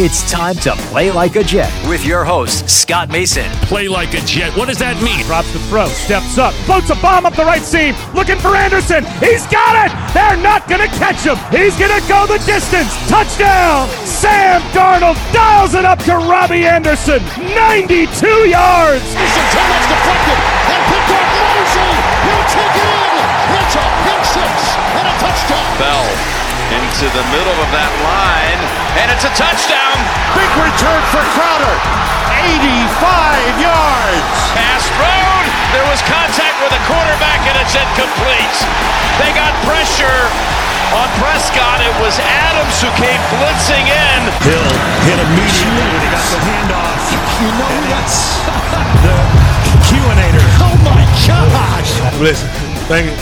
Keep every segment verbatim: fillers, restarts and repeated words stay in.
It's time to play like a Jet with your host, Scott Mason. Play like a Jet. What does that mean? Drops the throw, steps up, floats a bomb up the right seam, looking for Anderson. He's got it! They're not going to catch him. He's going to go the distance. Touchdown! Sam Darnold dials it up to Robbie Anderson. ninety-two yards! Anderson, too much deflected, and picked off Mosley. He'll take it in. It's a pick six and a touchdown. Bell into the middle of that line, and it's a touchdown. Big return for Crowder. eighty-five yards. Pass thrown. There was contact with the quarterback, and it's incomplete. They got pressure on Prescott. It was Adams who came blitzing in. Hill hit immediately when he got the handoff. You know that's The Q-inator. oh my gosh. Listen, thank you.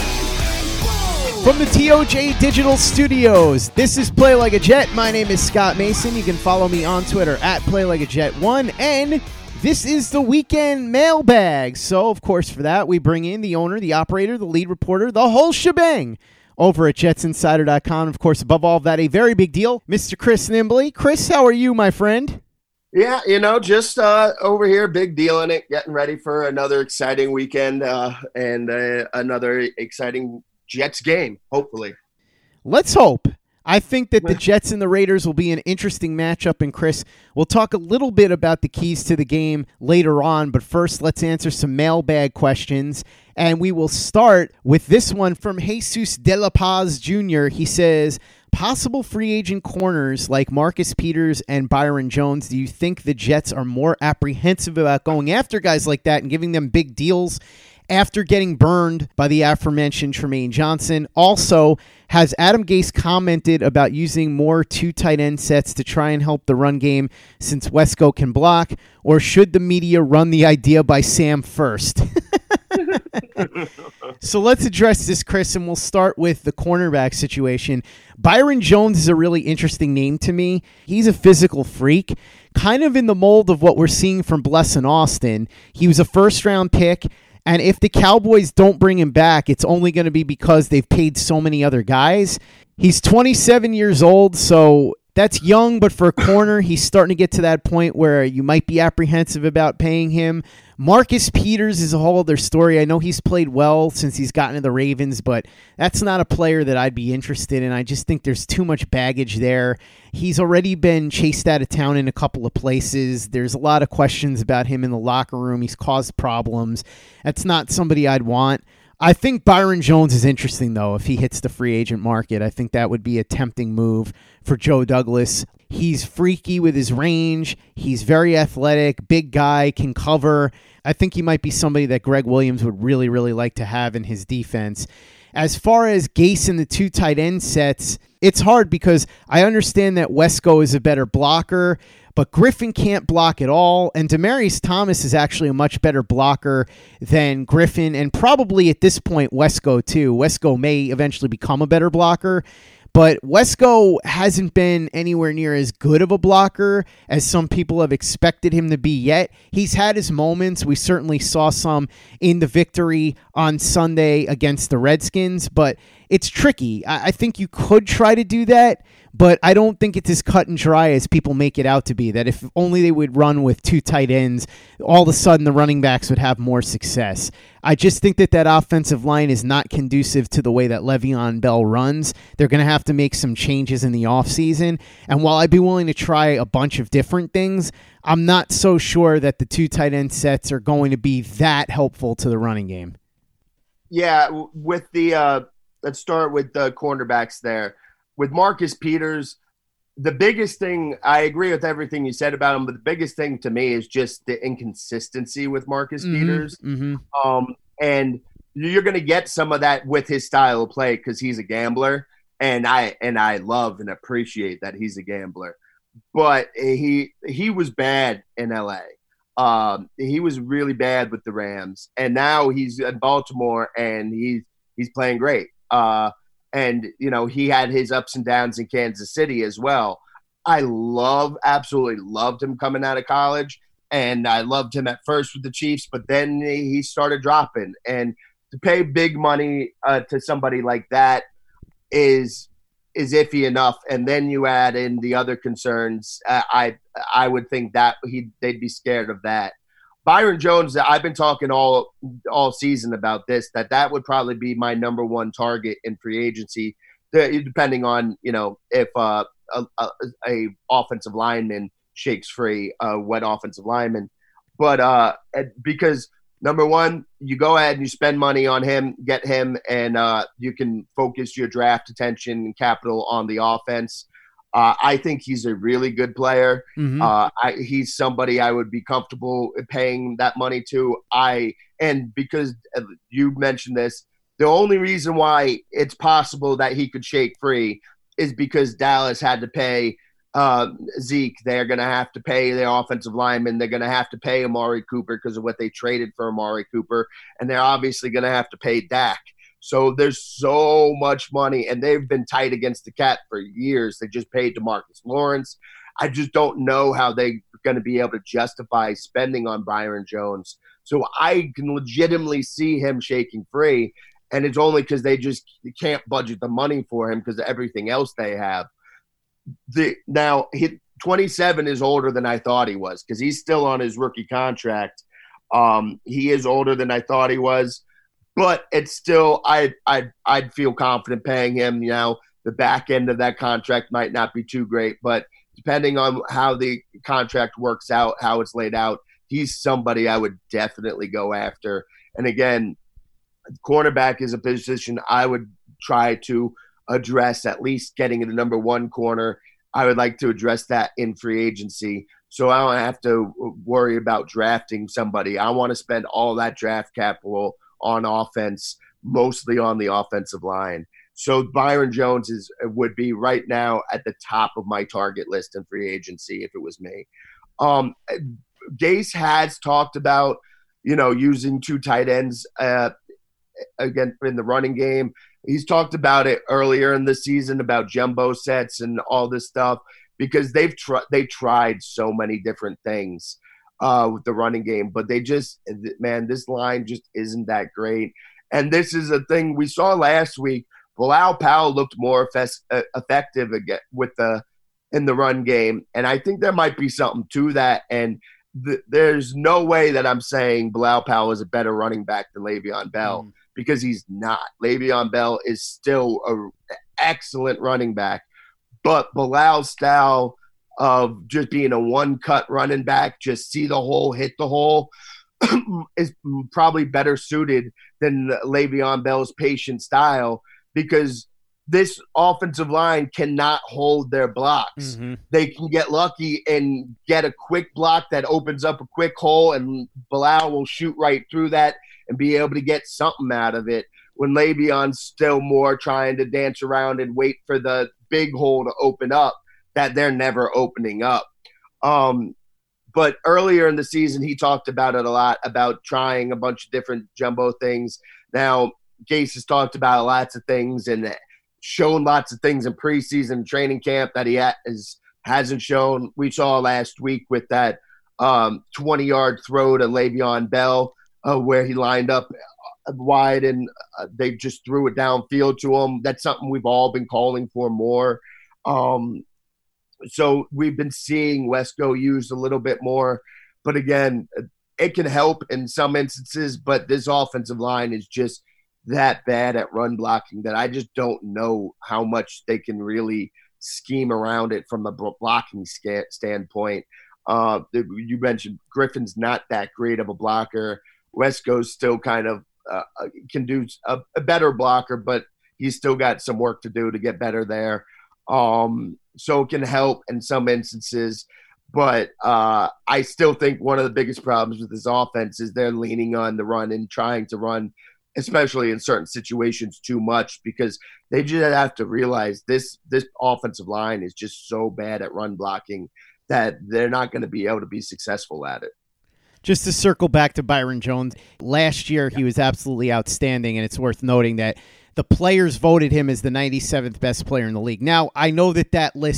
From the T O J Digital Studios, this is Play Like a Jet. My name is Scott Mason. You can follow me on Twitter at Play Like a Jet one, and this is the weekend mailbag. So, of course, for that, we bring in the owner, the operator, the lead reporter, the whole shebang over at Jets Insider dot com. Of course, above all of that, a very big deal, Mister Chris Nimbley. Chris, how are you, my friend? Yeah, you know, just uh, over here, big deal in it, getting ready for another exciting weekend uh, and uh, another exciting Jets game, hopefully. Let's hope. I think that the Jets and the Raiders will be an interesting matchup, and Chris, we'll talk a little bit about the keys to the game later on, but first let's answer some mailbag questions, and we will start with this one from Jesus De La Paz Junior He says, possible free agent corners like Marcus Peters and Byron Jones, do you think the Jets are more apprehensive about going after guys like that and giving them big deals after getting burned by the aforementioned Tremaine Johnson? Also, has Adam Gase commented about using more two tight end sets to try and help the run game since Wesco can block, or should the media run the idea by Sam first? So let's address this, Chris, and we'll start with the cornerback situation. Byron Jones is a really interesting name to me. He's a physical freak, kind of in the mold of what we're seeing from Blesson Austin. He was a first-round pick. And if the Cowboys don't bring him back, it's only going to be because they've paid so many other guys. He's twenty-seven years old, so that's young, but for a corner, he's starting to get to that point where you might be apprehensive about paying him. Marcus Peters is a whole other story. I know he's played well since he's gotten to the Ravens, but that's not a player that I'd be interested in. I just think there's too much baggage there. He's already been chased out of town in a couple of places. There's a lot of questions about him in the locker room. He's caused problems. That's not somebody I'd want. I think Byron Jones is interesting, though, if he hits the free agent market. I think that would be a tempting move for Joe Douglas. He's freaky with his range. He's very athletic, big guy, can cover. I think he might be somebody that Greg Williams would really, really like to have in his defense. As far as Gase and the two tight end sets, it's hard because I understand that Wesco is a better blocker, but Griffin can't block at all, and Demaryius Thomas is actually a much better blocker than Griffin, and probably at this point Wesco too. Wesco may eventually become a better blocker, but Wesco hasn't been anywhere near as good of a blocker as some people have expected him to be yet. He's had his moments. We certainly saw some in the victory on Sunday against the Redskins, but it's tricky. I, I think you could try to do that, but I don't think it's as cut and dry as people make it out to be, that if only they would run with two tight ends, all of a sudden the running backs would have more success. I just think that that offensive line is not conducive to the way that Le'Veon Bell runs. They're going to have to make some changes in the offseason, and while I'd be willing to try a bunch of different things, I'm not so sure that the two tight end sets are going to be that helpful to the running game. Yeah, with the uh, let's start with the cornerbacks there. With Marcus Peters, the biggest thing, I agree with everything you said about him, but the biggest thing to me is just the inconsistency with Marcus mm-hmm, Peters. Mm-hmm. Um, and you're going to get some of that with his style of play because he's a gambler, and I and I love and appreciate that he's a gambler. But he he was bad in L A. Um, he was really bad with the Rams, and now he's in Baltimore, and he's he's playing great. Uh, And, you know, he had his ups and downs in Kansas City as well. I love, absolutely loved him coming out of college. And I loved him at first with the Chiefs, but then he started dropping. And to pay big money uh, to somebody like that is is iffy enough, and then you add in the other concerns, uh, I I would think that he they'd be scared of that. Byron Jones, I've been talking all all season about this, that that would probably be my number one target in free agency, depending on, you know, if uh, a, a, a offensive lineman shakes free, uh, what offensive lineman. But uh, because – number one, you go ahead and you spend money on him, get him, and uh, you can focus your draft attention and capital on the offense. Uh, I think he's a really good player. Mm-hmm. Uh, I, he's somebody I would be comfortable paying that money to. I and because you mentioned this, the only reason why it's possible that he could shake free is because Dallas had to pay Uh, Zeke. They're going to have to pay their offensive lineman. They're going to have to pay Amari Cooper because of what they traded for Amari Cooper. And they're obviously going to have to pay Dak. So there's so much money, and they've been tight against the cap for years. They just paid DeMarcus Lawrence. I just don't know how they're going to be able to justify spending on Byron Jones. So I can legitimately see him shaking free, and it's only because they just can't budget the money for him because of everything else they have. The, now, he, twenty-seven is older than I thought he was because he's still on his rookie contract. Um, he is older than I thought he was, but it's still I I I'd feel confident paying him. You know, the back end of that contract might not be too great, but depending on how the contract works out, how it's laid out, he's somebody I would definitely go after. And again, cornerback is a position I would try to address, at least getting the number one corner. I would like to address that in free agency so I don't have to worry about drafting somebody. I want to spend all that draft capital on offense, mostly on the offensive line. So Byron Jones is would be right now at the top of my target list in free agency if it was me. Um, Gase has talked about, you know, using two tight ends uh, again in the running game. He's talked about it earlier in the season about jumbo sets and all this stuff because they've tr- they tried so many different things uh, with the running game, but they just, man, this line just isn't that great. And this is a thing we saw last week. Bilal Powell looked more effective, effective again with the in the run game, and I think there might be something to that. And th- there's no way that I'm saying Bilal Powell is a better running back than Le'Veon Bell. Mm. Because he's not. Le'Veon Bell is still an excellent running back. But Bilal's style of just being a one-cut running back, just see the hole, hit the hole, is probably better suited than Le'Veon Bell's patient style because this offensive line cannot hold their blocks. Mm-hmm. They can get lucky and get a quick block that opens up a quick hole, and Bilal will shoot right through that and be able to get something out of it when Le'Veon's still more trying to dance around and wait for the big hole to open up that they're never opening up. Um, but earlier in the season, he talked about it a lot, about trying a bunch of different jumbo things. Now, Gase has talked about lots of things and shown lots of things in preseason training camp that he has, hasn't shown. We saw last week with that um, twenty-yard throw to Le'Veon Bell, Uh, where he lined up wide and uh, they just threw it downfield to him. That's something we've all been calling for more. Um, so we've been seeing Wesco used a little bit more. But again, it can help in some instances, but this offensive line is just that bad at run blocking that I just don't know how much they can really scheme around it from a blocking sca- standpoint. Uh, you mentioned Griffin's not that great of a blocker. Wesco's still kind of uh, can do a, a better blocker, but he's still got some work to do to get better there. Um, so it can help in some instances, but uh, I still think one of the biggest problems with this offense is they're leaning on the run and trying to run, especially in certain situations, too much because they just have to realize this this offensive line is just so bad at run blocking that they're not going to be able to be successful at it. Just to circle back to Byron Jones, last year he was absolutely outstanding, and it's worth noting that the players voted him as the ninety-seventh best player in the league. Now, I know that that list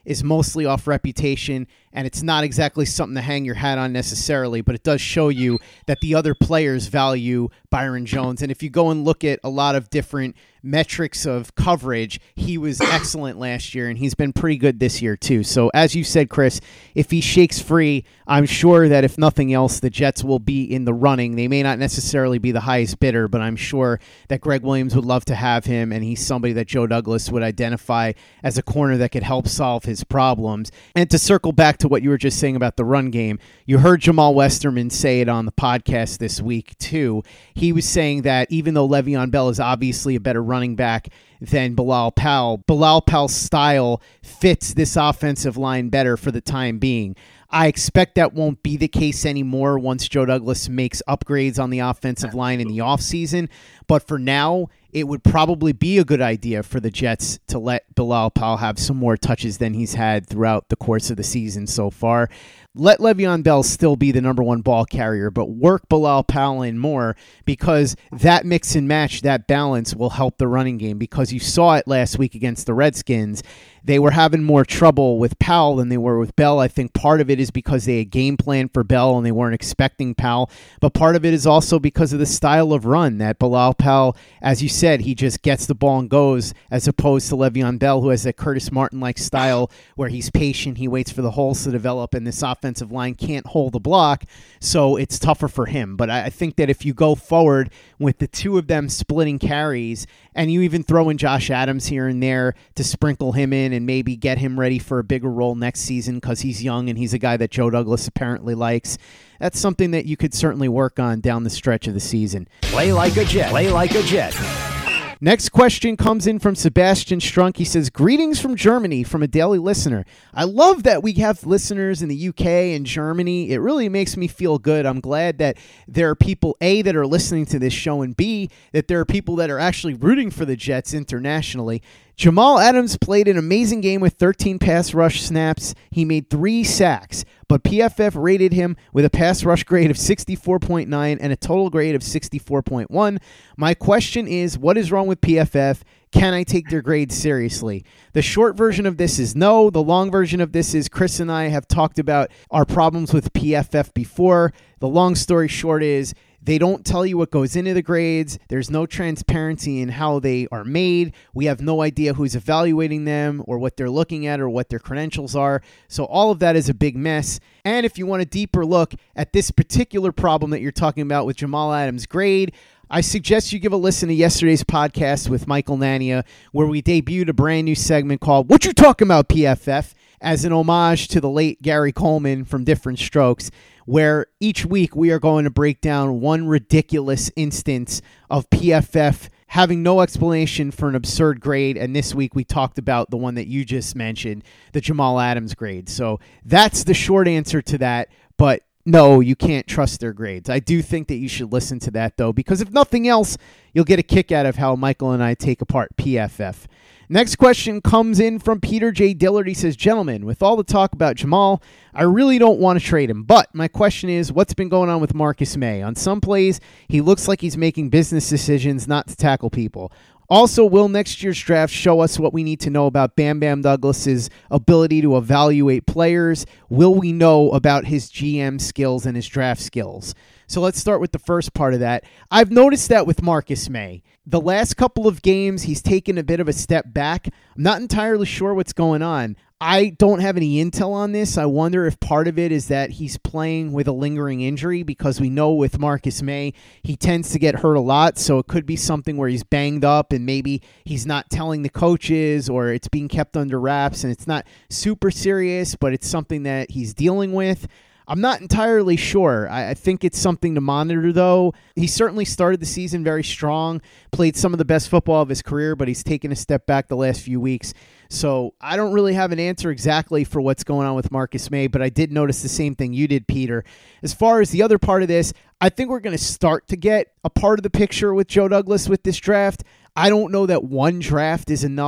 is mostly off reputation, and it's not exactly something to hang your hat on necessarily, but it does show you that the other players value Byron Jones. And if you go and look at a lot of different metrics of coverage, he was excellent last year, and he's been pretty good this year too. So as you said, Chris, if he shakes free, I'm sure that if nothing else, the Jets will be in the running. They may not necessarily be the highest bidder, but I'm sure that Greg Williams would love to have him, and he's somebody that Joe Douglas would identify as a corner that could help solve his problems. And to circle back to what you were just saying about the run game, you heard Jamal Westerman say it on the podcast this week too. He was saying that even though Le'Veon Bell is obviously a better running back than Bilal Powell, Bilal Powell's style fits this offensive line better for the time being. I expect that won't be the case anymore once Joe Douglas makes upgrades on the offensive line in the offseason. But for now, it would probably be a good idea for the Jets to let Bilal Powell have some more touches than he's had throughout the course of the season so far. Let Le'Veon Bell still be the number one ball carrier, but work Bilal Powell in more, because that mix and match, that balance will help the running game, because you saw it last week against the Redskins. They were having more trouble with Powell than they were with Bell. I think part of it is because they had game planned for Bell and they weren't expecting Powell, but part of it is also because of the style of run that Bilal Powell, as you said, he just gets the ball and goes, as opposed to Le'Veon Bell, who has that Curtis Martin-like style where he's patient, he waits for the holes to develop, and this offensive line can't hold a block, so it's tougher for him. But I think that if you go forward with the two of them splitting carries, and you even throw in Josh Adams here and there to sprinkle him in and maybe get him ready for a bigger role next season because he's young and he's a guy that Joe Douglas apparently likes, that's something that you could certainly work on down the stretch of the season. Play like a Jet. Play like a Jet. Next question comes in from Sebastian Strunk. He says, greetings from Germany from a daily listener. I love that we have listeners in the U K and Germany. It really makes me feel good. I'm glad that there are people, A, that are listening to this show, and B, that there are people that are actually rooting for the Jets internationally. Jamal Adams played an amazing game with thirteen pass rush snaps. He made three sacks, but P F F rated him with a pass rush grade of sixty-four point nine and a total grade of sixty-four point one. My question is, what is wrong with P F F? Can I take their grades seriously? The short version of this is no. The long version of this is Chris and I have talked about our problems with P F F before. The long story short is, they don't tell you what goes into the grades. There's no transparency in how they are made. We have no idea who's evaluating them or what they're looking at or what their credentials are. So all of that is a big mess. And if you want a deeper look at this particular problem that you're talking about with Jamal Adams' grade, I suggest you give a listen to yesterday's podcast with Michael Nania, where we debuted a brand new segment called What You Talking About, P F F, as an homage to the late Gary Coleman from Different Strokes, where each week we are going to break down one ridiculous instance of P F F having no explanation for an absurd grade. And this week we talked about the one that you just mentioned, the Jamal Adams grade. So that's the short answer to that. But no, you can't trust their grades. I do think that you should listen to that, though, because if nothing else, you'll get a kick out of how Michael and I take apart P F F. Next question comes in from Peter J. Dillard. He says, gentlemen, with all the talk about Jamal, I really don't want to trade him. But my question is, what's been going on with Marcus May? On some plays, he looks like he's making business decisions not to tackle people. Also, will next year's draft show us what we need to know about Bam Bam Douglas's ability to evaluate players? Will we know about his G M skills and his draft skills? So let's start with the first part of that. I've noticed that with Marcus May. The last couple of games, he's taken a bit of a step back. I'm not entirely sure what's going on. I don't have any intel on this. I wonder if part of it is that he's playing with a lingering injury, because we know with Marcus May, he tends to get hurt a lot. So it could be something where he's banged up and maybe he's not telling the coaches, or it's being kept under wraps and it's not super serious, but it's something that he's dealing with. I'm not entirely sure. I, I think it's something to monitor, though. He certainly started the season very strong, played some of the best football of his career, but he's taken a step back the last few weeks. So I don't really have an answer exactly for what's going on with Marcus May, but I did notice the same thing you did, Peter. As far as the other part of this, I think we're going to start to get a part of the picture with Joe Douglas with this draft. I don't know that one draft is enough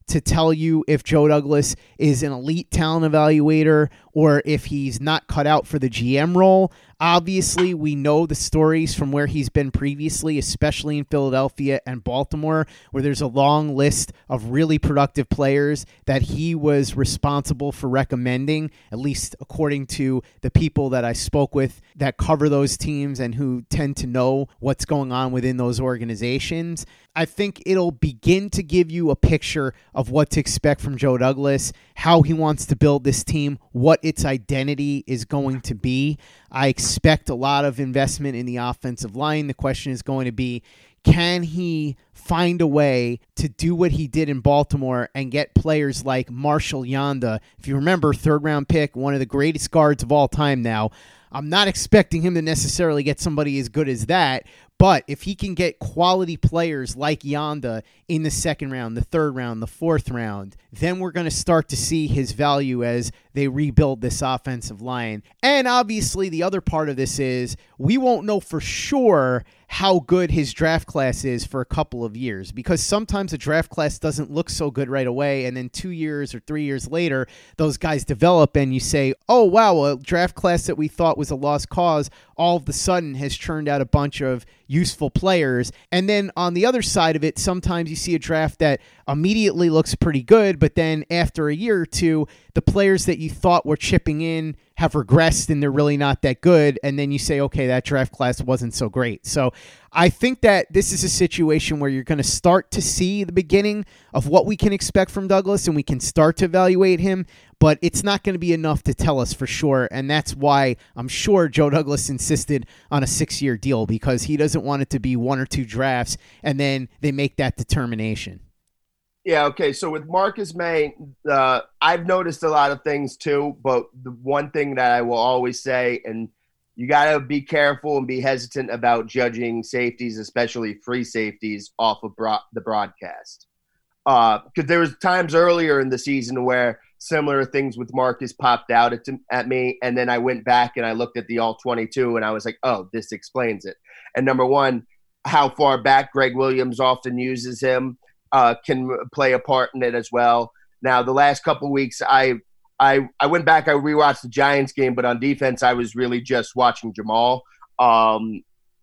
to tell you if Joe Douglas is an elite talent evaluator or if he's not cut out for the G M role. Obviously, we know the stories from where he's been previously, especially in Philadelphia and Baltimore, where there's a long list of really productive players that he was responsible for recommending, at least according to the people that I spoke with that cover those teams and who tend to know what's going on within those organizations. I think it'll begin to give you a picture of what to expect from Joe Douglas, how he wants to build this team, what its identity is going to be. I expect a lot of investment in the offensive line. The question is going to be, can he find a way to do what he did in Baltimore and get players like Marshall Yanda? If you remember, third round pick, one of the greatest guards of all time now. I'm not expecting him to necessarily get somebody as good as that, but if he can get quality players like Yanda in the second round, the third round, the fourth round, then we're going to start to see his value as they rebuild this offensive line. And obviously the other part of this is we won't know for sure how good his draft class is for a couple of years, because sometimes a draft class doesn't look so good right away, and then two years or three years later, those guys develop and you say, oh, wow, a draft class that we thought was a lost cause all of a sudden has churned out a bunch of useful players. And then on the other side of it, sometimes you see a draft that immediately looks pretty good, but then after a year or two, the players that you thought were chipping in have regressed and they're really not that good. And then you say, okay, that draft class wasn't so great. So I think that this is a situation where you're going to start to see the beginning of what we can expect from Douglas, and we can start to evaluate him, but it's not going to be enough to tell us for sure. And that's why I'm sure Joe Douglas insisted on a six-year deal, because he doesn't want it to be one or two drafts and then they make that determination. Yeah, okay. So with Marcus Maye, uh, I've noticed a lot of things too, but the one thing that I will always say, and you got to be careful and be hesitant about judging safeties, especially free safeties, off of bro- the broadcast. Because uh, there was times earlier in the season where similar things with Marcus popped out at, at me, and then I went back and I looked at the all twenty-two, and I was like, oh, this explains it. And number one, how far back Greg Williams often uses him uh, can play a part in it as well. Now, the last couple of weeks, I I I went back, I rewatched the Giants game, but on defense, I was really just watching Jamal. Um,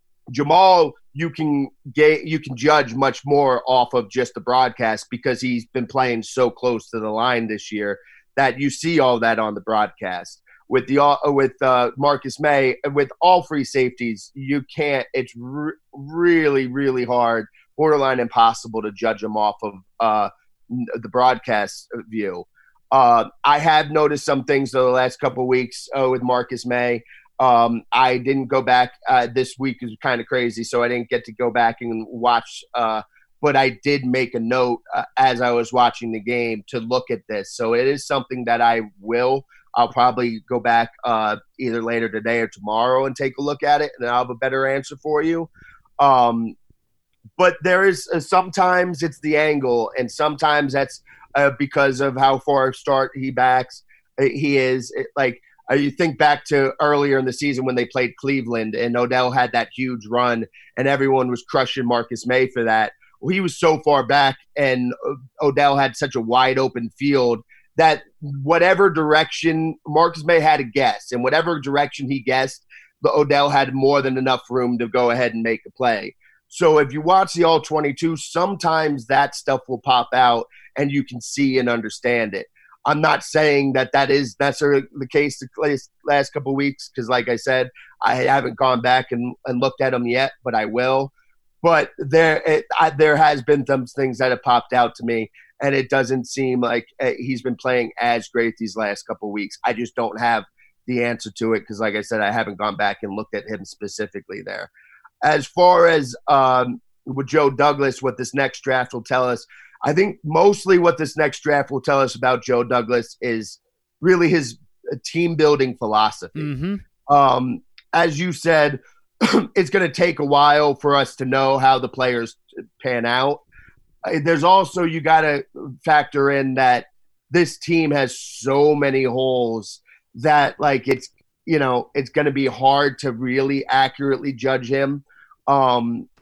Jamal, you can get, you can judge much more off of just the broadcast because he's been playing so close to the line this year that you see all that on the broadcast. With the with uh, Marcus Maye, with all free safeties, you can't. It's re- really, really hard, borderline impossible to judge them off of uh, the broadcast view. Uh, I have noticed some things though the last couple of weeks uh, with Marcus Maye. Um, I didn't go back uh, this week is kind of crazy, so I didn't get to go back and watch. Uh, but I did make a note uh, as I was watching the game to look at this. So it is something that I will. I'll probably go back uh, either later today or tomorrow and take a look at it, and I'll have a better answer for you. Um, but there is uh, sometimes it's the angle, and sometimes that's uh, because of how far start he backs. He is it, like uh, you think back to earlier in the season when they played Cleveland, and Odell had that huge run, and everyone was crushing Marcus Maye for that. Well, he was so far back, and Odell had such a wide open field that whatever direction Marcus Maye had to guess, and whatever direction he guessed, the Odell had more than enough room to go ahead and make a play. So if you watch the all twenty-two, sometimes that stuff will pop out and you can see and understand it. I'm not saying that that is necessarily the case the last couple of weeks because, like I said, I haven't gone back and, and looked at them yet, but I will. But there, it, I, there has been some things that have popped out to me, and it doesn't seem like uh, he's been playing as great these last couple of weeks. I just don't have the answer to it because, like I said, I haven't gone back and looked at him specifically there. As far as um, with Joe Douglas, what this next draft will tell us, I think mostly what this next draft will tell us about Joe Douglas is really his team-building philosophy. Mm-hmm. Um, as you said, it's going to take a while for us to know how the players pan out. There's also, you got to factor in that this team has so many holes that like it's, you know, it's going to be hard to really accurately judge him. Um,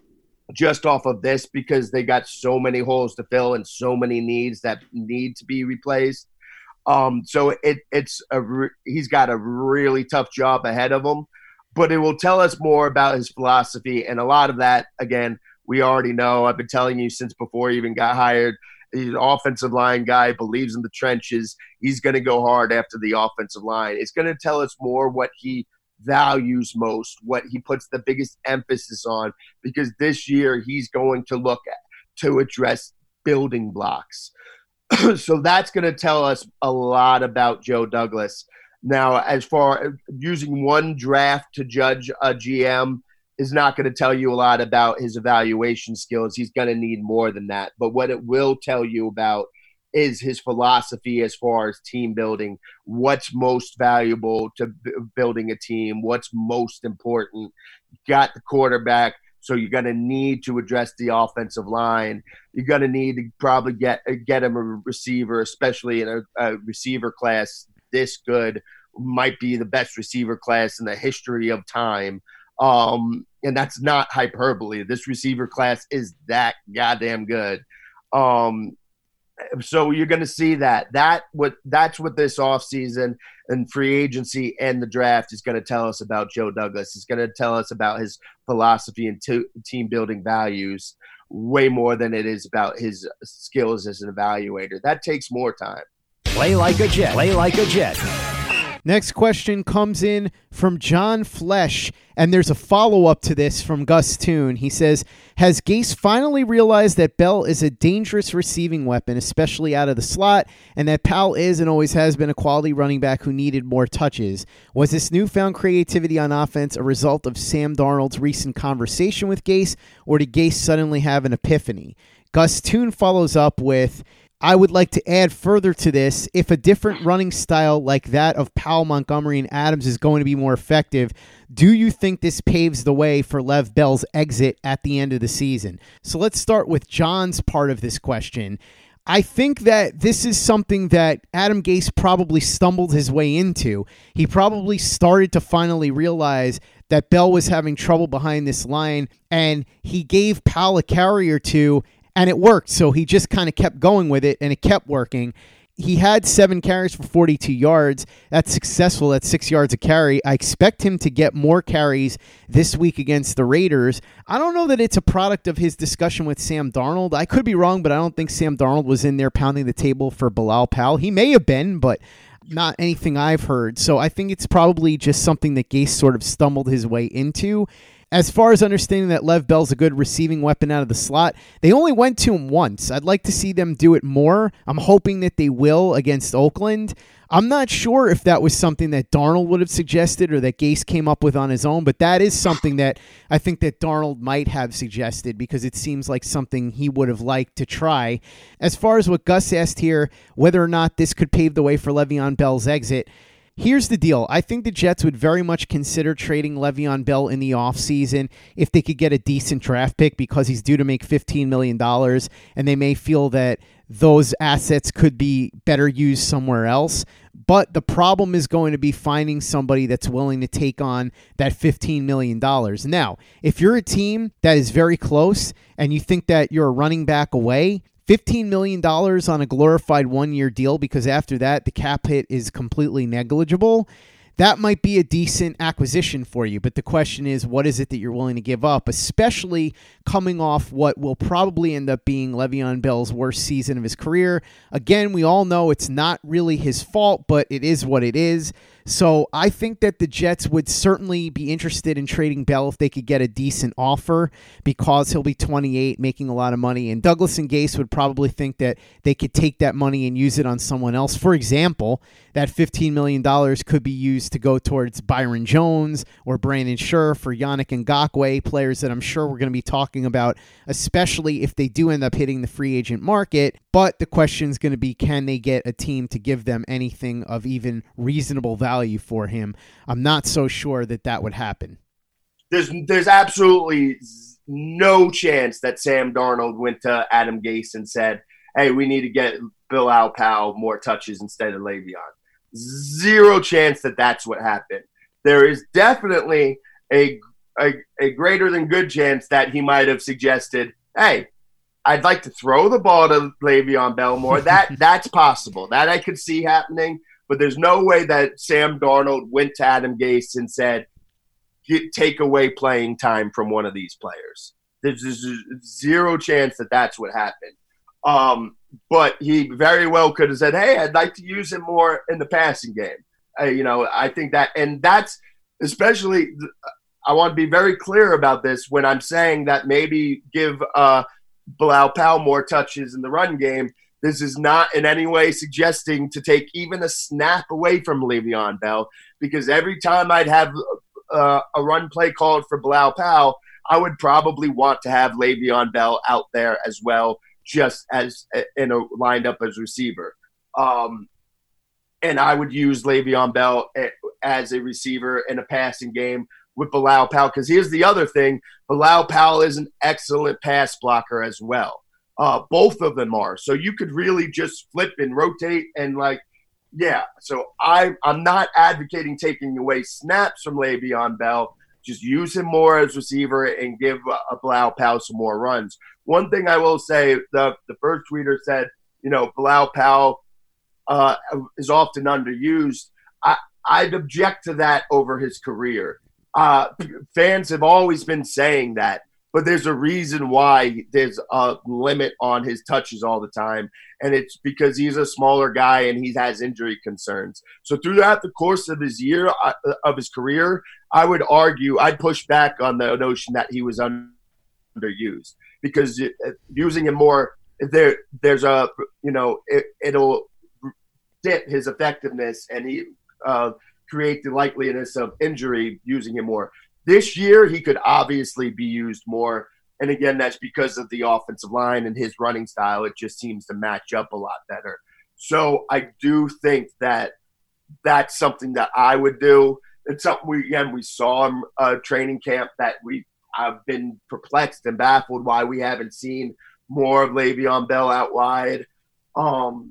just off of this because they got so many holes to fill and so many needs that need to be replaced. Um, so it, it's a re- he's got a really tough job ahead of him, but it will tell us more about his philosophy. And a lot of that, again, we already know. I've been telling you since before he even got hired. He's an offensive line guy, believes in the trenches. He's going to go hard after the offensive line. It's going to tell us more what he values most, what he puts the biggest emphasis on, because this year he's going to look at to address building blocks. So that's going to tell us a lot about Joe Douglas. Now, as far as using one draft to judge a G M is not going to tell you a lot about his evaluation skills. He's going to need more than that. But what it will tell you about is his philosophy as far as team building, what's most valuable to b- building a team, what's most important. You got the quarterback, so you're going to need to address the offensive line. You're going to need to probably get get him a receiver, especially in a, a receiver class this good, might be the best receiver class in the history of time. Um, and that's not hyperbole. This receiver class is that goddamn good. Um, so you're going to see that. That what that's what this offseason and free agency and the draft is going to tell us about Joe Douglas. It's going to tell us about his philosophy and to, team building values way more than it is about his skills as an evaluator. That takes more time. Play like a Jet. Play like a Jet. Next question comes in from John Flesh, and there's a follow-up to this from Gus Toon. He says, has Gase finally realized that Bell is a dangerous receiving weapon, especially out of the slot, and that Powell is and always has been a quality running back who needed more touches? Was this newfound creativity on offense a result of Sam Darnold's recent conversation with Gase, or did Gase suddenly have an epiphany? Gus Toon follows up with, I would like to add further to this, if a different running style like that of Powell, Montgomery, and Adams is going to be more effective, do you think this paves the way for Lev Bell's exit at the end of the season? So let's start with John's part of this question. I think that this is something that Adam Gase probably stumbled his way into. He probably started to finally realize that Bell was having trouble behind this line, and he gave Powell a carry or two, and it worked, so he just kind of kept going with it, and it kept working. He had seven carries for forty-two yards. That's successful. That's six yards a carry. I expect him to get more carries this week against the Raiders. I don't know that it's a product of his discussion with Sam Darnold. I could be wrong, but I don't think Sam Darnold was in there pounding the table for Bilal Powell. He may have been, but not anything I've heard. So I think it's probably just something that Gase sort of stumbled his way into. As far as understanding that Lev Bell's a good receiving weapon out of the slot, they only went to him once. I'd like to see them do it more. I'm hoping that they will against Oakland. I'm not sure if that was something that Darnold would have suggested or that Gase came up with on his own, but that is something that I think that Darnold might have suggested because it seems like something he would have liked to try. As far as what Gus asked here, whether or not this could pave the way for Le'Veon Bell's exit, here's the deal. I think the Jets would very much consider trading Le'Veon Bell in the offseason if they could get a decent draft pick because he's due to make fifteen million dollars, and they may feel that those assets could be better used somewhere else. But the problem is going to be finding somebody that's willing to take on that fifteen million dollars. Now, if you're a team that is very close and you think that you're a running back away, fifteen million dollars on a glorified one-year deal because after that the cap hit is completely negligible, that might be a decent acquisition for you. But the question is, what is it that you're willing to give up, especially coming off what will probably end up being Le'Veon Bell's worst season of his career? Again, we all know it's not really his fault, but it is what it is. So I think that the Jets would certainly be interested in trading Bell if they could get a decent offer because he'll be twenty-eight, making a lot of money. And Douglas and Gase would probably think that they could take that money and use it on someone else. For example, that fifteen million dollars could be used to go towards Byron Jones or Brandon Scherf or Yannick Ngakoue, players that I'm sure we're going to be talking about, especially if they do end up hitting the free agent market. But the question is going to be, can they get a team to give them anything of even reasonable value for him? I'm not so sure that that would happen. There's there's absolutely no chance that Sam Darnold went to Adam Gase and said, hey, we need to get Bilal Powell more touches instead of Le'Veon. Zero chance that that's what happened. There is definitely a a, a greater than good chance that he might have suggested, hey, I'd like to throw the ball to Le'Veon Bell more. That That's possible. That I could see happening. But there's no way that Sam Darnold went to Adam Gase and said, take away playing time from one of these players. There's zero chance that that's what happened. Um, but he very well could have said, hey, I'd like to use him more in the passing game. Uh, you know, I think that – and that's especially – I want to be very clear about this when I'm saying that maybe give uh, Bilal Powell more touches in the run game. This is not in any way suggesting to take even a snap away from Le'Veon Bell, because every time I'd have uh, a run play called for Bilal Powell, I would probably want to have Le'Veon Bell out there as well, just as in a lined up as receiver. Um, and I would use Le'Veon Bell as a receiver in a passing game with Bilal Powell, because here's the other thing. Bilal Powell is an excellent pass blocker as well. Uh, both of them are. So you could really just flip and rotate and like, yeah. So I, I'm not advocating taking away snaps from Le'Veon Bell. Just use him more as receiver and give uh, Bilal Powell some more runs. One thing I will say, the, the first tweeter said, you know, Bilal Powell uh, is often underused. I, I'd object to that over his career. Uh, fans have always been saying that. But there's a reason why there's a limit on his touches all the time, and it's because he's a smaller guy and he has injury concerns. So throughout the course of his year, uh, of his career, I would argue, I'd push back on the notion that he was underused, because using him more, there, there's a, you know, it, it'll dent his effectiveness and he uh, create the likeliness of injury using him more. This year, he could obviously be used more. And again, that's because of the offensive line and his running style. It just seems to match up a lot better. So I do think that that's something that I would do. It's something we, again, we saw in uh, training camp that we have been perplexed and baffled why we haven't seen more of Le'Veon Bell out wide. Um,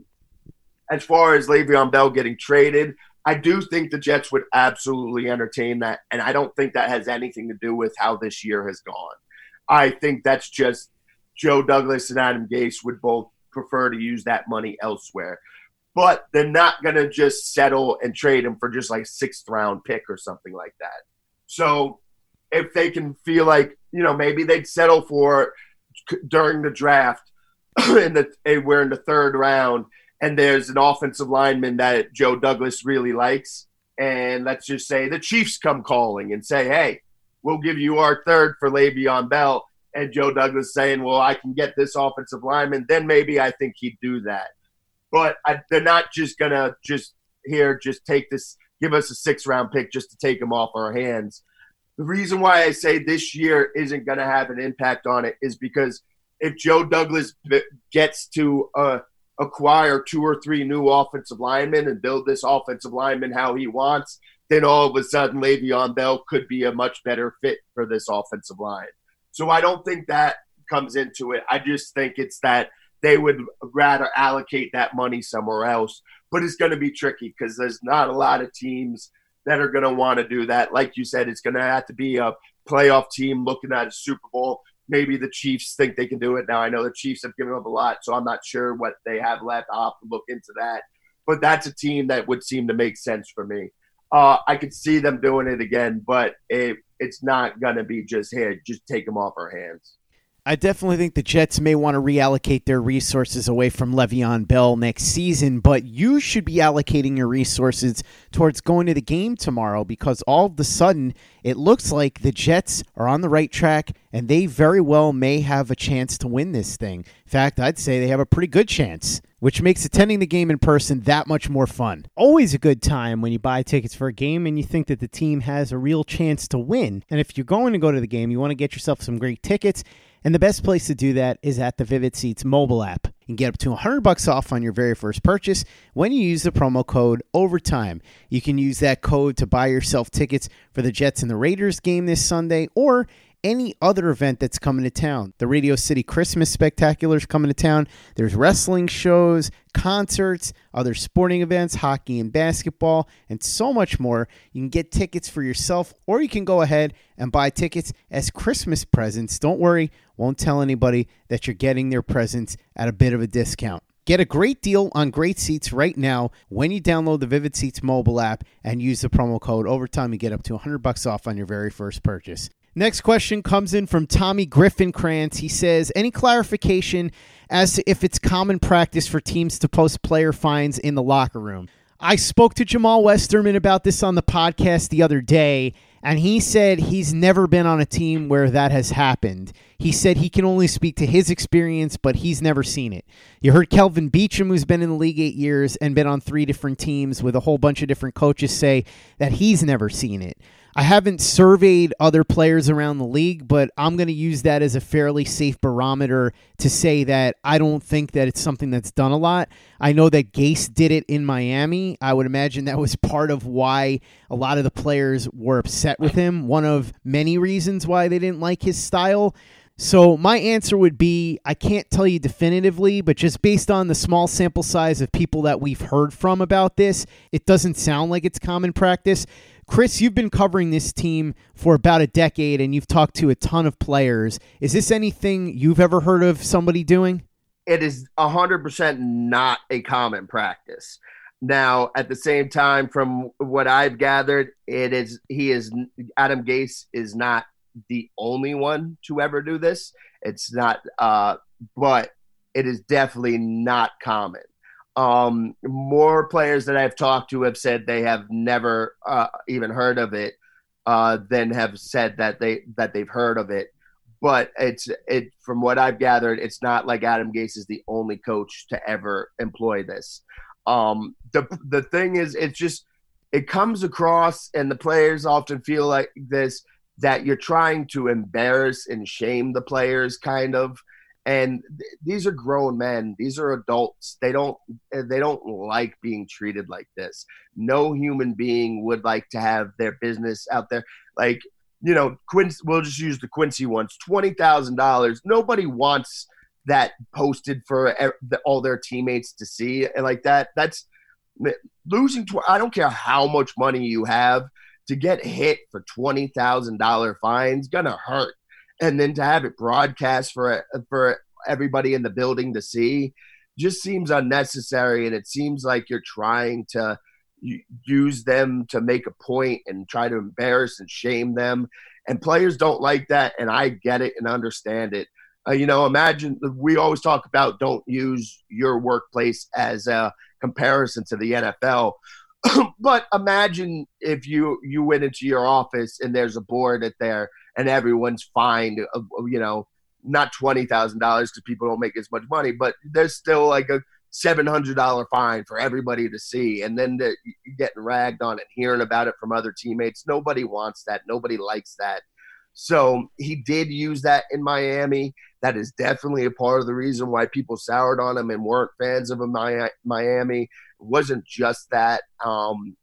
as far as Le'Veon Bell getting traded, I do think the Jets would absolutely entertain that, and I don't think that has anything to do with how this year has gone. I think that's just Joe Douglas and Adam Gase would both prefer to use that money elsewhere. But they're not going to just settle and trade him for just like sixth-round pick or something like that. So if they can feel like, you know, maybe they'd settle for during the draft, in the, we're in the third round, and there's an offensive lineman that Joe Douglas really likes, and let's just say the Chiefs come calling and say, hey, we'll give you our third for Le'Veon Bell, and Joe Douglas saying, well, I can get this offensive lineman, then maybe I think he'd do that. But I, they're not just going to just here, just take this, give us a six-round pick just to take him off our hands. The reason why I say this year isn't going to have an impact on it is because if Joe Douglas gets to uh, – acquire two or three new offensive linemen and build this offensive lineman how he wants, then all of a sudden Le'Veon Bell could be a much better fit for this offensive line. So I don't think that comes into it. I just think it's that they would rather allocate that money somewhere else. But it's going to be tricky because there's not a lot of teams that are going to want to do that. Like you said, it's going to have to be a playoff team looking at a Super Bowl. Maybe the Chiefs think they can do it now. I know the Chiefs have given up a lot, so I'm not sure what they have left. I'll have to look into that. But that's a team that would seem to make sense for me. Uh, I could see them doing it again, but it, it's not going to be just here. Just take them off our hands. I definitely think the Jets may want to reallocate their resources away from Le'Veon Bell next season, but you should be allocating your resources towards going to the game tomorrow, because all of a sudden it looks like the Jets are on the right track and they very well may have a chance to win this thing. In fact, I'd say they have a pretty good chance, which makes attending the game in person that much more fun. Always a good time when you buy tickets for a game and you think that the team has a real chance to win. And if you're going to go to the game, you want to get yourself some great tickets. And the best place to do that is at the Vivid Seats mobile app. You can get up to one hundred bucks off on your very first purchase when you use the promo code OVERTIME. You can use that code to buy yourself tickets for the Jets and the Raiders game this Sunday, or any other event that's coming to town. The Radio City Christmas Spectacular is coming to town. There's wrestling shows, concerts, other sporting events, hockey and basketball, and so much more. You can get tickets for yourself, or you can go ahead and buy tickets as Christmas presents. Don't worry, won't tell anybody that you're getting their presents at a bit of a discount. Get a great deal on great seats right now when you download the Vivid Seats mobile app and use the promo code OVERTIME. You get up to one hundred bucks off on your very first purchase. Next question comes in from Tommy Griffin-Krantz. He says, any clarification as to if it's common practice for teams to post player fines in the locker room? I spoke to Jamal Westerman about this on the podcast the other day, and he said he's never been on a team where that has happened. He said he can only speak to his experience, but he's never seen it. You heard Kelvin Beachum, who's been in the league eight years and been on three different teams with a whole bunch of different coaches, say that he's never seen it. I haven't surveyed other players around the league, but I'm going to use that as a fairly safe barometer to say that I don't think that it's something that's done a lot. I know that Gase did it in Miami. I would imagine that was part of why a lot of the players were upset with him. One of many reasons why they didn't like his style. So my answer would be, I can't tell you definitively, but just based on the small sample size of people that we've heard from about this, it doesn't sound like it's common practice. Chris, you've been covering this team for about a decade, and you've talked to a ton of players. Is this anything you've ever heard of somebody doing? It is one hundred percent not a common practice. Now, at the same time, from what I've gathered, it is he is Adam Gase is not the only one to ever do this. It's not, uh, but it is definitely not common. Um, more players that I've talked to have said they have never uh, even heard of it, uh, than have said that they that they've heard of it. But it's it from what I've gathered, it's not like Adam Gase is the only coach to ever employ this. Um, the the thing is, it's just it comes across, and the players often feel like this, that you're trying to embarrass and shame the players, kind of. And th- these are grown men. These are adults. They don't they don't like being treated like this. No human being would like to have their business out there. Like, you know, Quincy, we'll just use the Quincy ones, twenty thousand dollars. Nobody wants that posted for all their teammates to see. And like that, that's losing. Tw- I don't care how much money you have, to get hit for twenty thousand dollars fines gonna hurt. And then to have it broadcast for for everybody in the building to see just seems unnecessary. And it seems like you're trying to use them to make a point and try to embarrass and shame them. And players don't like that. And I get it and understand it. Uh, you know, imagine we always talk about don't use your workplace as a comparison to the N F L. But imagine if you, you went into your office and there's a board at there and everyone's fined, uh, you know, not twenty thousand dollars because people don't make as much money, but there's still like a seven hundred dollars fine for everybody to see. And then the, you're getting ragged on and hearing about it from other teammates. Nobody wants that. Nobody likes that. So he did use that in Miami. That is definitely a part of the reason why people soured on him and weren't fans of him in Miami. It wasn't just that. Um,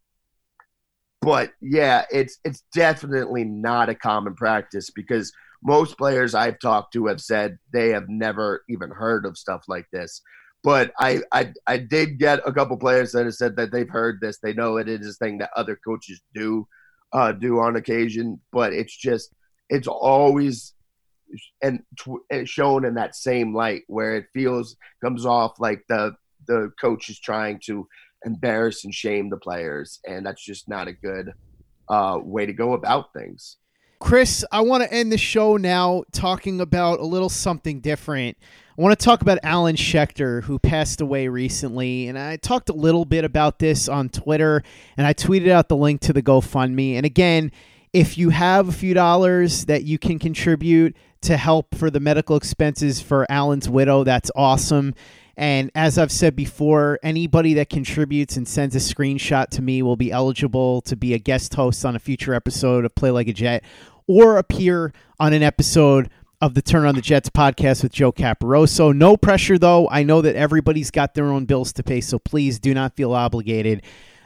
but, yeah, it's it's definitely not a common practice because most players I've talked to have said they have never even heard of stuff like this. But I, I, I did get a couple players that have said that they've heard this. They know it is a thing that other coaches do uh, do on occasion. But it's just it's always and tw- shown in that same light where it feels comes off like the the coach is trying to embarrass and shame the players, and that's just not a good uh, way to go about things. Chris, I want to end the show now talking about a little something different. I want to talk about Alan Schechter, who passed away recently, and I talked a little bit about this on Twitter, and I tweeted out the link to the GoFundMe. And again, if you have a few dollars that you can contribute to help for the medical expenses for Alan's widow, that's awesome. And as I've said before, anybody that contributes and sends a screenshot to me will be eligible to be a guest host on a future episode of Play Like a Jet or appear on an episode of the Turn on the Jets podcast with Joe Caporoso. No pressure, though. I know that everybody's got their own bills to pay, so please do not feel obligated.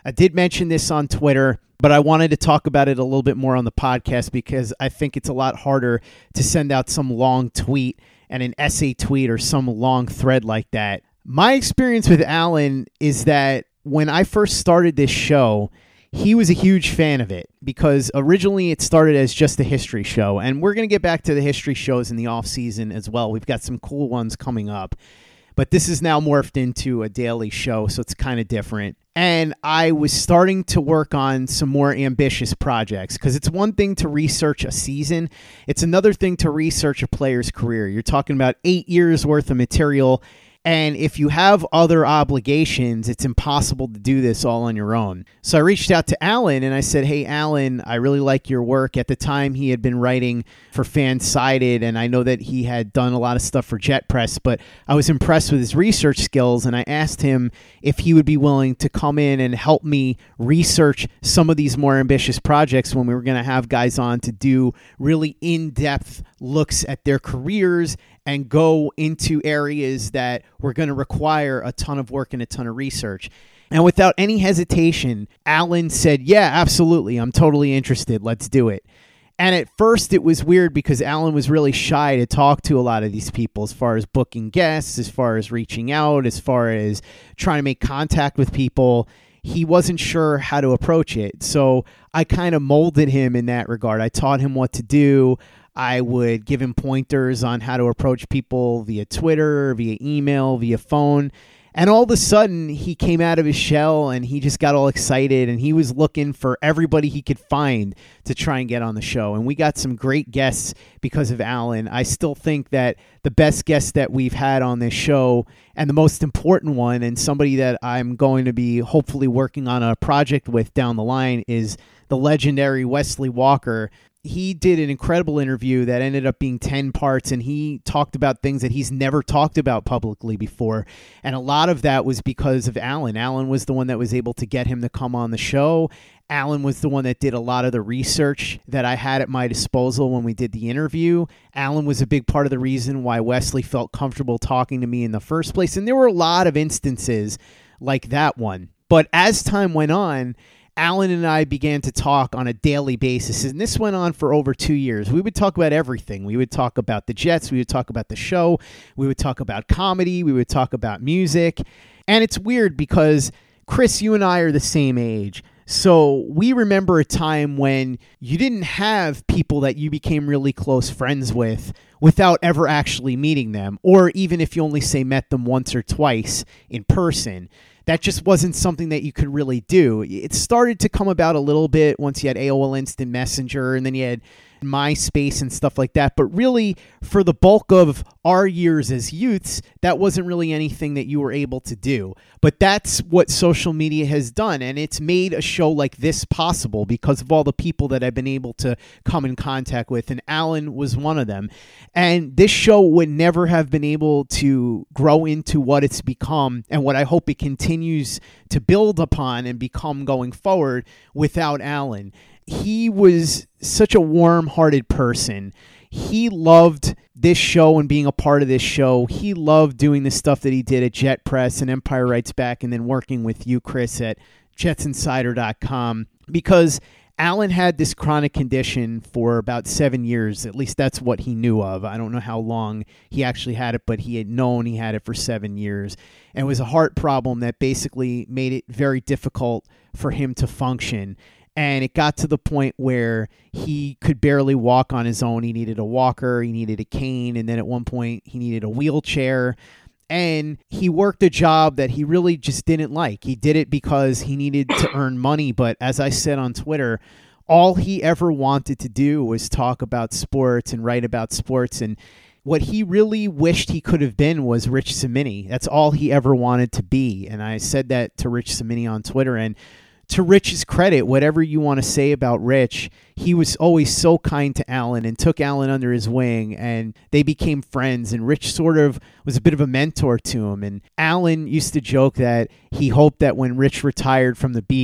I did mention this on Twitter, but I wanted to talk about it a little bit more on the podcast because I think it's a lot harder to send out some long tweet and an essay tweet or some long thread like that. My experience with Alan is that when I first started this show, he was a huge fan of it because originally it started as just a history show. And we're going to get back to the history shows in the off season as well. We've got some cool ones coming up. But this is now morphed into a daily show, so it's kind of different. And I was starting to work on some more ambitious projects because it's one thing to research a season. It's another thing to research a player's career. You're talking about eight years worth of material. And if you have other obligations, it's impossible to do this all on your own. So I reached out to Alan and I said, hey, Alan, I really like your work. At the time, he had been writing for Fansided, and I know that he had done a lot of stuff for Jet Press, but I was impressed with his research skills, and I asked him if he would be willing to come in and help me research some of these more ambitious projects when we were going to have guys on to do really in-depth looks at their careers and go into areas that were going to require a ton of work and a ton of research. And without any hesitation, Alan said, yeah, absolutely. I'm totally interested. Let's do it. And at first it was weird because Alan was really shy to talk to a lot of these people as far as booking guests, as far as reaching out, as far as trying to make contact with people. He wasn't sure how to approach it. So I kind of molded him in that regard. I taught him what to do. I would give him pointers on how to approach people via Twitter, via email, via phone. And all of a sudden, he came out of his shell and he just got all excited and he was looking for everybody he could find to try and get on the show. And we got some great guests because of Alan. I still think that the best guest that we've had on this show and the most important one and somebody that I'm going to be hopefully working on a project with down the line is the legendary Wesley Walker. He did an incredible interview that ended up being ten parts, and he talked about things that he's never talked about publicly before. And a lot of that was because of Alan. Alan was the one that was able to get him to come on the show. Alan was the one that did a lot of the research that I had at my disposal when we did the interview. Alan was a big part of the reason why Wesley felt comfortable talking to me in the first place. And there were a lot of instances like that one. But as time went on, Alan and I began to talk on a daily basis, and this went on for over two years. We would talk about everything. We would talk about the Jets. We would talk about the show. We would talk about comedy. We would talk about music. And it's weird because, Chris, you and I are the same age. So we remember a time when you didn't have people that you became really close friends with without ever actually meeting them, or even if you only say met them once or twice in person. That just wasn't something that you could really do. It started to come about a little bit once you had A O L Instant Messenger and then you had MySpace and stuff like that. But really, for the bulk of our years as youths, that wasn't really anything that you were able to do. But that's what social media has done. And it's made a show like this possible because of all the people that I've been able to come in contact with. And Alan was one of them. And this show would never have been able to grow into what it's become and what I hope it continues to build upon and become going forward without Alan. He was such a warm-hearted person. He loved this show and being a part of this show. He loved doing the stuff that he did at Jet Press and Empire Writes Back and then working with you, Chris, at Jets Insider dot com because Alan had this chronic condition for about seven years. At least that's what he knew of. I don't know how long he actually had it, but he had known he had it for seven years. And it was a heart problem that basically made it very difficult for him to function. And it got to the point where he could barely walk on his own. He needed a walker, he needed a cane, and then at one point he needed a wheelchair. And he worked a job that he really just didn't like. He did it because he needed to earn money. But as I said on Twitter, all he ever wanted to do was talk about sports and write about sports. And what he really wished he could have been was Rich Cimini. That's all he ever wanted to be. And I said that to Rich Cimini on Twitter. And to Rich's credit, whatever you want to say about Rich, he was always so kind to Alan and took Alan under his wing, and they became friends, and Rich sort of was a bit of a mentor to him. And Alan used to joke that he hoped that when Rich retired from the beat,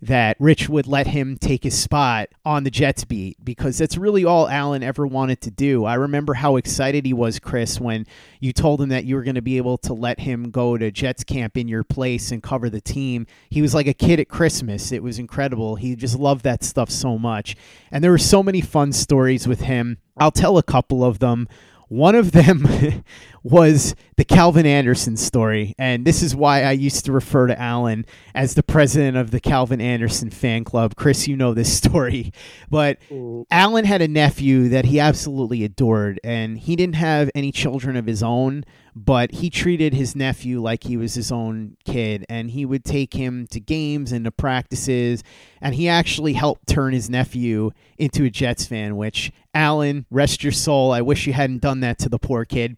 that Rich would let him take his spot on the Jets beat, because that's really all Alan ever wanted to do. I remember how excited he was, Chris, when you told him that you were going to be able to let him go to Jets camp in your place and cover the team. He was like a kid at Christmas. It was incredible. He just loved that stuff so much. And there were so many fun stories with him. I'll tell a couple of them. One of them was the Calvin Anderson story, and this is why I used to refer to Alan as the president of the Calvin Anderson fan club. Chris, you know this story, but mm. Alan had a nephew that he absolutely adored, and he didn't have any children of his own, but he treated his nephew like he was his own kid, and he would take him to games and to practices, and he actually helped turn his nephew into a Jets fan, which, Alan, rest your soul, I wish you hadn't done that to the poor kid.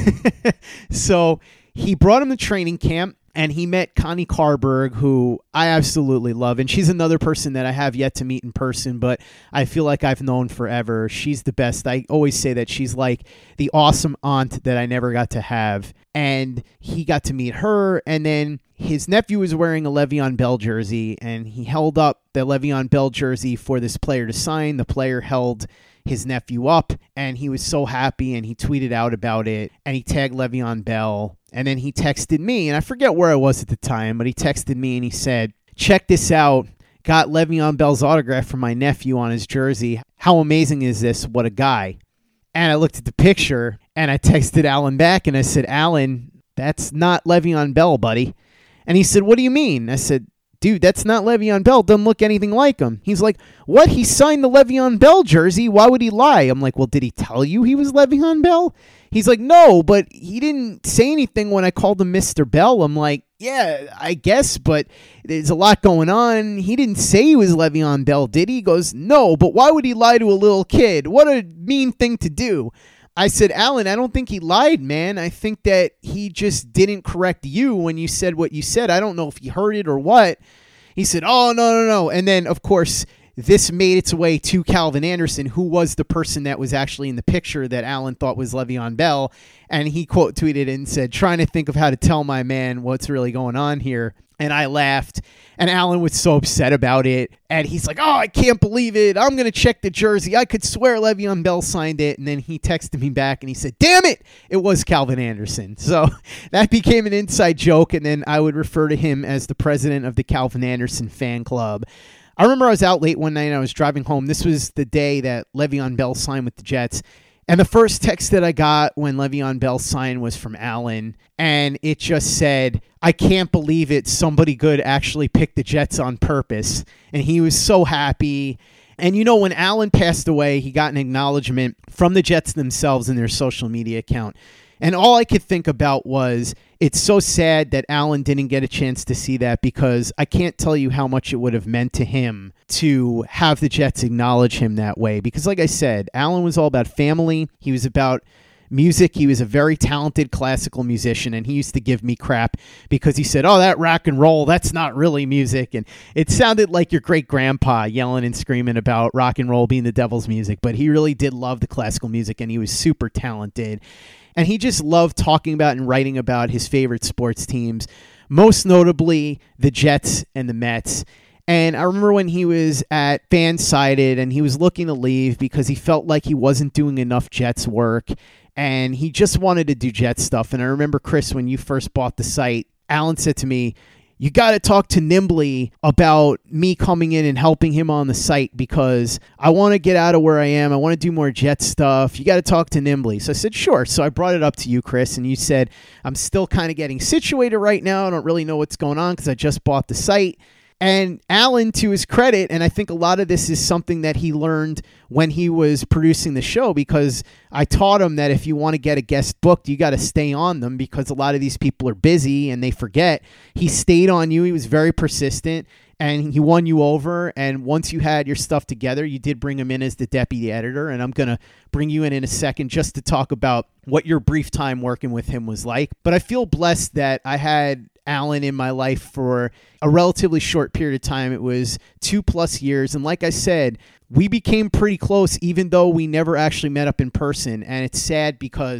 So he brought him to training camp, and he met Connie Carberg, who I absolutely love. And she's another person that I have yet to meet in person, but I feel like I've known forever. She's the best. I always say that she's like the awesome aunt that I never got to have. And he got to meet her, and then his nephew was wearing a Le'Veon Bell jersey, and he held up the Le'Veon Bell jersey for this player to sign. The player held his nephew up, and he was so happy, and he tweeted out about it, and he tagged Le'Veon Bell, and then he texted me, and I forget where I was at the time, but he texted me, and he said, check this out, got Le'Veon Bell's autograph from my nephew on his jersey. How amazing is this? What a guy. And I looked at the picture, and I texted Alan back, and I said, Alan, that's not Le'Veon Bell, buddy. And he said, what do you mean? I said, dude, that's not Le'Veon Bell. Doesn't look anything like him. He's like, what? He signed the Le'Veon Bell jersey. Why would he lie? I'm like, well, did he tell you he was Le'Veon Bell? He's like, no, but he didn't say anything when I called him Mister Bell. I'm like, yeah, I guess, but there's a lot going on. He didn't say he was Le'Veon Bell, did he? He goes, no, but why would he lie to a little kid? What a mean thing to do. I said, Alan, I don't think he lied, man. I think that he just didn't correct you when you said what you said. I don't know if he heard it or what. He said, oh, no, no, no. And then, of course, this made its way to Calvin Anderson, who was the person that was actually in the picture that Alan thought was Le'Veon Bell. And he quote tweeted and said, trying to think of how to tell my man what's really going on here. And I laughed, and Alan was so upset about it. And he's like, oh, I can't believe it. I'm going to check the jersey. I could swear Le'Veon Bell signed it. And then he texted me back, and he said, damn it, it was Calvin Anderson. So that became an inside joke, and then I would refer to him as the president of the Calvin Anderson fan club. I remember I was out late one night, and I was driving home. This was the day that Le'Veon Bell signed with the Jets. And the first text that I got when Le'Veon Bell signed was from Alan, and it just said, I can't believe it. Somebody good actually picked the Jets on purpose. And he was so happy. And you know, when Alan passed away, he got an acknowledgement from the Jets themselves in their social media account. And all I could think about was, it's so sad that Alan didn't get a chance to see that, because I can't tell you how much it would have meant to him to have the Jets acknowledge him that way. Because like I said, Alan was all about family. He was about music. He was a very talented classical musician, and he used to give me crap because he said, oh, that rock and roll, that's not really music. And it sounded like your great grandpa yelling and screaming about rock and roll being the devil's music, but he really did love the classical music, and he was super talented. And he just loved talking about and writing about his favorite sports teams, most notably the Jets and the Mets. And I remember when he was at Fansided and he was looking to leave because he felt like he wasn't doing enough Jets work, and he just wanted to do Jets stuff. And I remember, Chris, when you first bought the site, Alan said to me, you got to talk to Nimbly about me coming in and helping him on the site, because I want to get out of where I am. I want to do more Jet stuff. You got to talk to Nimbly. So I said, sure. So I brought it up to you, Chris, and you said, I'm still kind of getting situated right now. I don't really know what's going on because I just bought the site. And Alan, to his credit, and I think a lot of this is something that he learned when he was producing the show, because I taught him that if you want to get a guest booked, you got to stay on them, because a lot of these people are busy and they forget. He stayed on you. He was very persistent, and he won you over. And once you had your stuff together, you did bring him in as the deputy editor. And I'm going to bring you in in a second just to talk about what your brief time working with him was like. But I feel blessed that I had Alan in my life for a relatively short period of time. It was two plus years. And like I said, we became pretty close, even though we never actually met up in person. And it's sad because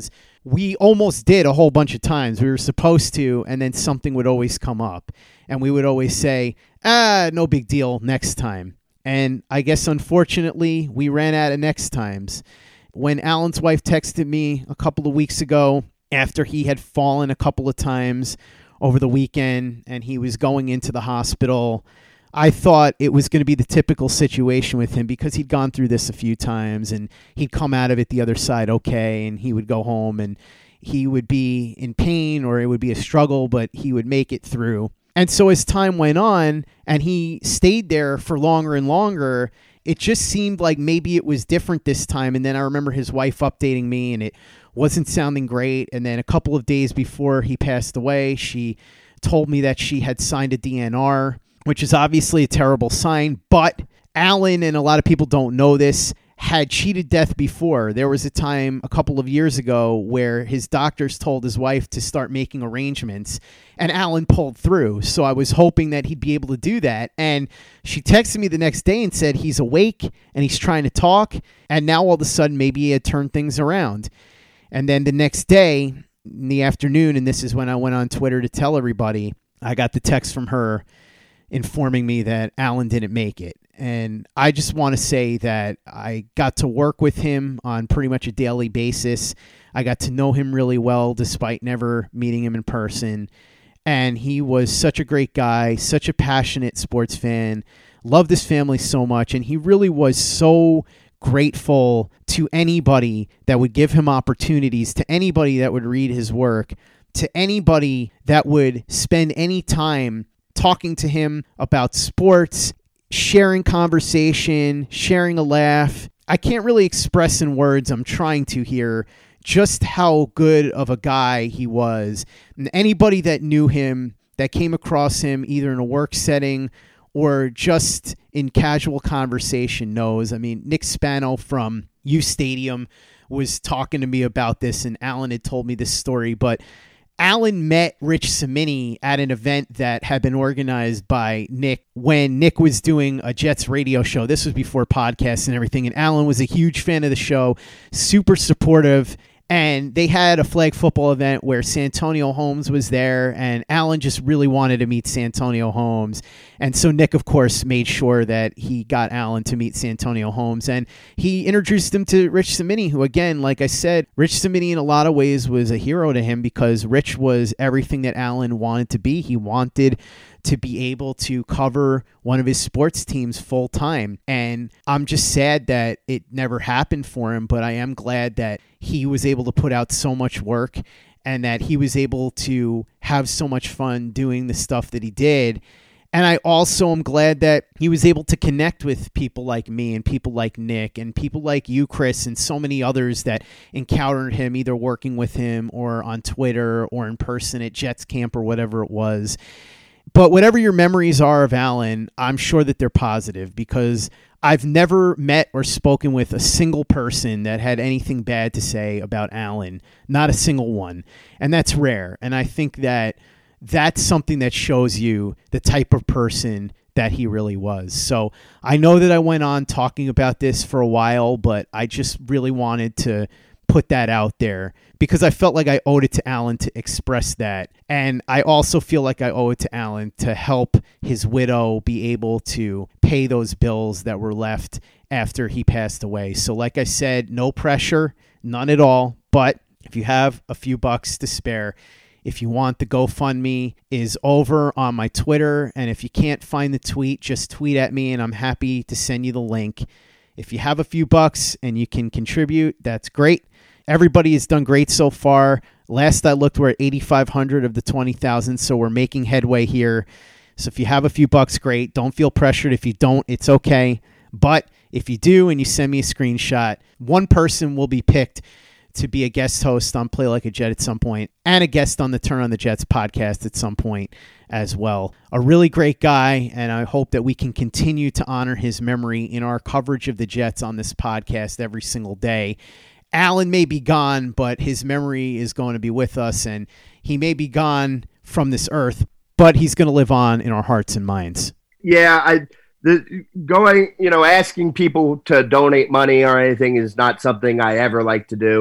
we almost did a whole bunch of times. We were supposed to, and then something would always come up. And we would always say, ah, no big deal, next time. And I guess, unfortunately, we ran out of next times. When Alan's wife texted me a couple of weeks ago after he had fallen a couple of times over the weekend and he was going into the hospital, I thought it was going to be the typical situation with him because he'd gone through this a few times and he'd come out of it the other side okay, and he would go home and he would be in pain or it would be a struggle, but he would make it through. And so as time went on and he stayed there for longer and longer, it just seemed like maybe it was different this time. And then I remember his wife updating me and it wasn't sounding great. And then a couple of days before he passed away, she told me that she had signed a D N R, which is obviously a terrible sign. But Alan, and a lot of people don't know this, had cheated death before. There was a time a couple of years ago where his doctors told his wife to start making arrangements, and Alan pulled through. So I was hoping that he'd be able to do that. And she texted me the next day and said he's awake and he's trying to talk. And now all of a sudden, maybe he had turned things around. And then the next day in the afternoon, and this is when I went on Twitter to tell everybody, I got the text from her informing me that Alan didn't make it. And I just want to say that I got to work with him on pretty much a daily basis. I got to know him really well despite never meeting him in person. And he was such a great guy, such a passionate sports fan, loved his family so much. And he really was so grateful to anybody that would give him opportunities, to anybody that would read his work, to anybody that would spend any time talking to him about sports, sharing conversation, sharing a laugh. I can't really express in words, I'm trying to here, just how good of a guy he was. And anybody that knew him, that came across him either in a work setting or just in casual conversation knows. I mean, Nick Spano from U Stadium was talking to me about this, and Alan had told me this story, but Alan met Rich Cimini at an event that had been organized by Nick when Nick was doing a Jets radio show. This was before podcasts and everything, and Alan was a huge fan of the show, super supportive, and they had a flag football event where Santonio Holmes was there, and Alan just really wanted to meet Santonio Holmes. And so Nick, of course, made sure that he got Alan to meet Santonio Holmes, and he introduced him to Rich Cimini, who, again, like I said, Rich Cimini in a lot of ways was a hero to him because Rich was everything that Alan wanted to be. He wanted to be able to cover one of his sports teams full time. And I'm just sad that it never happened for him, but I am glad that he was able to put out so much work and that he was able to have so much fun doing the stuff that he did. And I also am glad that he was able to connect with people like me and people like Nick and people like you, Chris, and so many others that encountered him either working with him or on Twitter or in person at Jets camp or whatever it was. But whatever your memories are of Alan, I'm sure that they're positive because I've never met or spoken with a single person that had anything bad to say about Alan, not a single one. And that's rare. And I think that that's something that shows you the type of person that he really was. So I know that I went on talking about this for a while, but I just really wanted to put that out there because I felt like I owed it to Alan to express that. And I also feel like I owe it to Alan to help his widow be able to pay those bills that were left after he passed away. So like I said, no pressure, none at all. But if you have a few bucks to spare, if you want, the GoFundMe is over on my Twitter. And if you can't find the tweet, just tweet at me and I'm happy to send you the link. If you have a few bucks and you can contribute, that's great. Everybody has done great so far. Last I looked, we're at eighty-five hundred of the twenty thousand, so we're making headway here. So if you have a few bucks, great. Don't feel pressured. If you don't, it's okay. But if you do and you send me a screenshot, one person will be picked to be a guest host on Play Like a Jet at some point and a guest on the Turn on the Jets podcast at some point as well. A really great guy, and I hope that we can continue to honor his memory in our coverage of the Jets on this podcast every single day. Alan may be gone, but his memory is going to be with us, and he may be gone from this earth, but he's going to live on in our hearts and minds. Yeah, I the going, you know, asking people to donate money or anything is not something I ever like to do.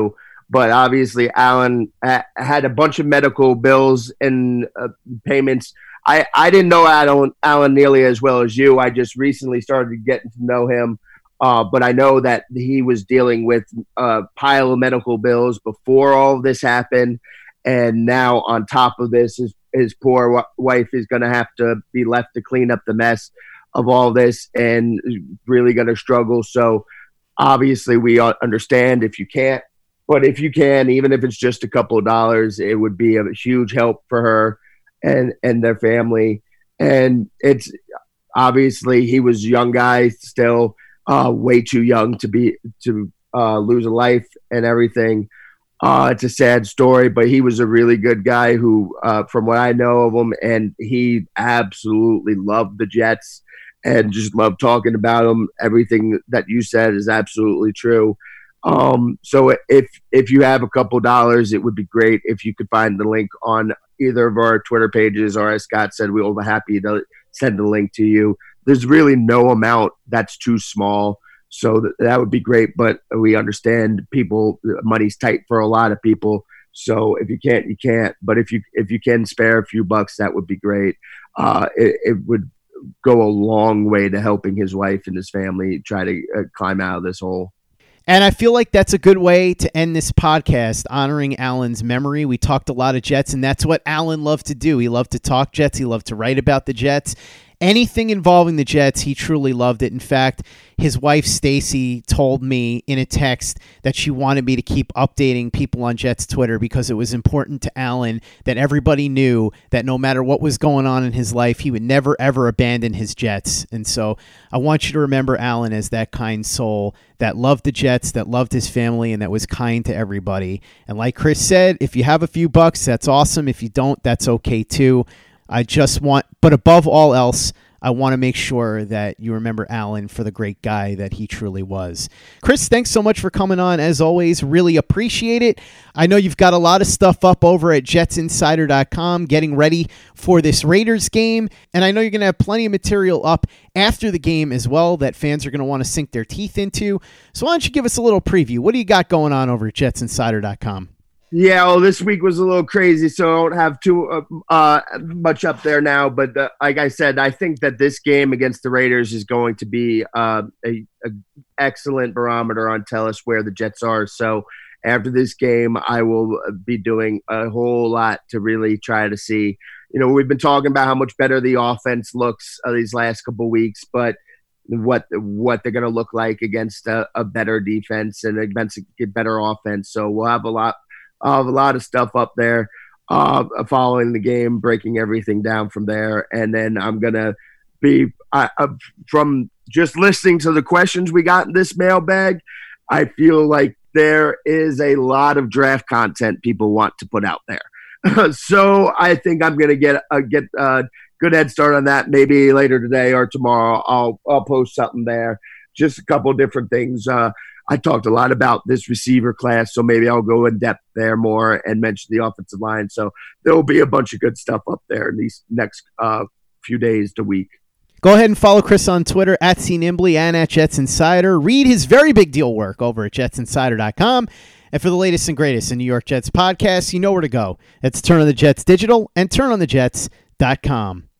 but obviously Allen uh, had a bunch of medical bills and uh, payments. I, I didn't know Allen, Allen nearly as well as you. I just recently started getting to know him. Uh, but I know that he was dealing with a pile of medical bills before all of this happened. And now on top of this, his, his poor w- wife is going to have to be left to clean up the mess of all this and really going to struggle. So obviously we understand if you can't, but if you can, even if it's just a couple of dollars, it would be a huge help for her and, and their family. And it's obviously he was a young guy still. Uh, way too young to be to uh, lose a life and everything. Uh, it's a sad story, but he was a really good guy who, uh, from what I know of him, and he absolutely loved the Jets and just loved talking about them. Everything that you said is absolutely true. Um, so if if you have a couple dollars, it would be great if you could find the link on either of our Twitter pages, or as Scott said, we'll be happy to send the link to you. There's really no amount that's too small, so th- that would be great. But we understand people, money's tight for a lot of people. So if you can't, you can't. But if you if you can spare a few bucks, that would be great. Uh, it, it would go a long way to helping his wife and his family try to uh, climb out of this hole. And I feel like that's a good way to end this podcast, honoring Allen's memory. We talked a lot of Jets, and that's what Allen loved to do. He loved to talk Jets. He loved to write about the Jets. Anything involving the Jets, he truly loved it. In fact, his wife, Stacy, told me in a text that she wanted me to keep updating people on Jets Twitter because it was important to Allen that everybody knew that no matter what was going on in his life, he would never, ever abandon his Jets. And so I want you to remember Allen as that kind soul that loved the Jets, that loved his family, and that was kind to everybody. And like Chris said, if you have a few bucks, that's awesome. If you don't, that's okay too. I just want, but above all else, I want to make sure that you remember Allen for the great guy that he truly was. Chris, thanks so much for coming on. As always, really appreciate it. I know you've got a lot of stuff up over at Jets Insider dot com getting ready for this Raiders game. And I know you're going to have plenty of material up after the game as well that fans are going to want to sink their teeth into. So why don't you give us a little preview? What do you got going on over at Jets Insider dot com? Yeah, well, this week was a little crazy, so I don't have too uh, uh, much up there now. But the, like I said, I think that this game against the Raiders is going to be uh, a, a excellent barometer on tell us where the Jets are. So after this game, I will be doing a whole lot to really try to see. You know, we've been talking about how much better the offense looks uh, these last couple of weeks, but what what they're going to look like against a, a better defense and against a better offense. So we'll have a lot. Of a lot of stuff up there uh, following the game, breaking everything down from there. And then I'm going to be uh, uh, from just listening to the questions we got in this mailbag, I feel like there is a lot of draft content people want to put out there. So I think I'm going to get a get a good head start on that. Maybe later today or tomorrow I'll, I'll post something there. Just a couple of different things. Uh, I talked a lot about this receiver class, so maybe I'll go in depth there more and mention the offensive line. So there will be a bunch of good stuff up there in these next uh, few days to week. Go ahead and follow Chris on Twitter at C Nimbley and at Jets Insider. Read his very big deal work over at Jets Insider dot com. And for the latest and greatest in New York Jets podcasts, you know where to go. It's Turn on the Jets Digital and turn on the jets dot com.